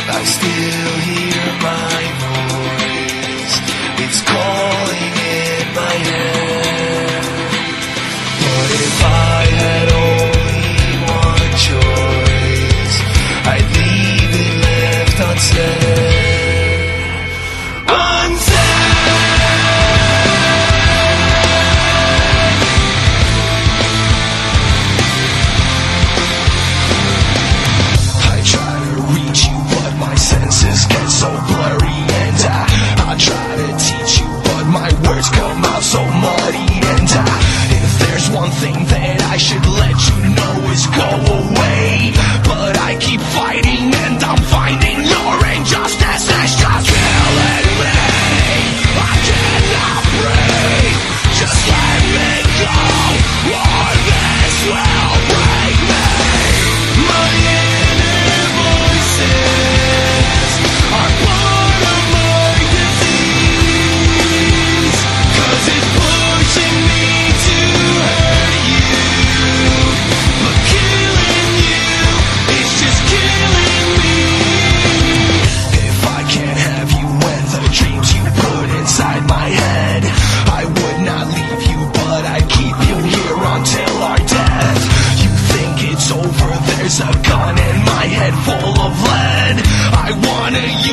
I still hear my voice. It's calling in my head. But if I had only one choice, I'd leave it left unsaid. So blurry, and I try to teach you, but my words come out so muddy. And if there's one thing that I should let you know is go away, but I keep fighting and I'm finding your injustice is just killing me. I cannot breathe, just let me go, or this will break me. My inner voices are part of my disease, 'cause it's pushing me to hurt you, but killing you is just killing me. If I can't have you when the dreams you put inside my head, I would not leave you, but I'd keep you here until our death. You think it's over, there's a gun in my head full of lead. I wanna